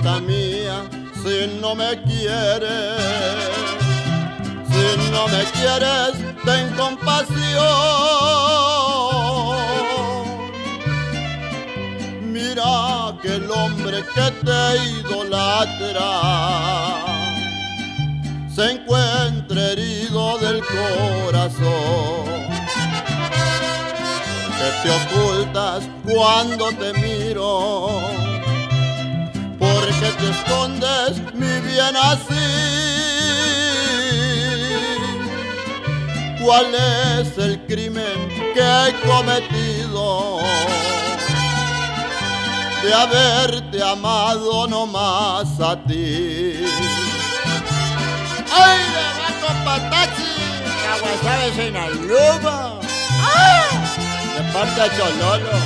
Chiquita mía, si no me quieres, si no me quieres, ten compasión. Mira que el hombre que te idolatra se encuentra herido del corazón. Que te ocultas cuando te miro, porque te escondes mi bien así. ¿Cuál es el crimen que he cometido de haberte amado no más a ti? ¡Ay, le va con Patachi! ¡Caguasave Sinaloa! ¡Ah! De parte de Chololo.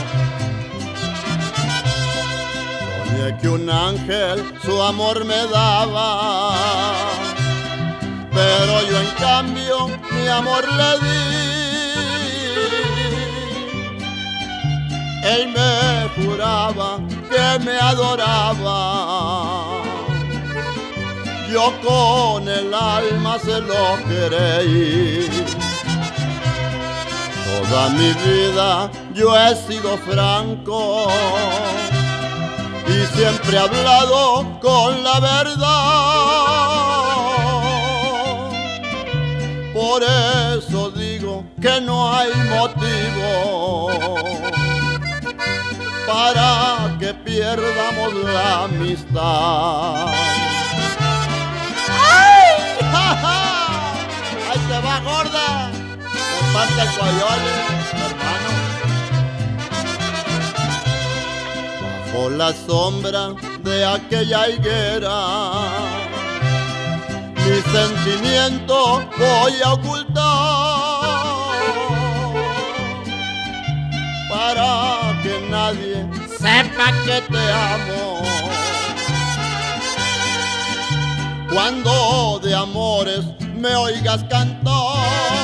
Soñé que un ángel su amor me daba, pero yo en cambio mi amor le di. Él me juraba que me adoraba, yo con el alma se lo creí. Toda mi vida yo he sido franco y siempre he hablado con la verdad. Por eso digo que no hay motivo para que pierdamos la amistad. ¡Ay! ¡Ja, ja! ¡Ahí te va, gorda! Me parte el coyole, hermano. Bajo la sombra de aquella higuera, mi sentimiento voy a ocultar, para que nadie sepa que te amo. Cuando de amores me oigas cantar,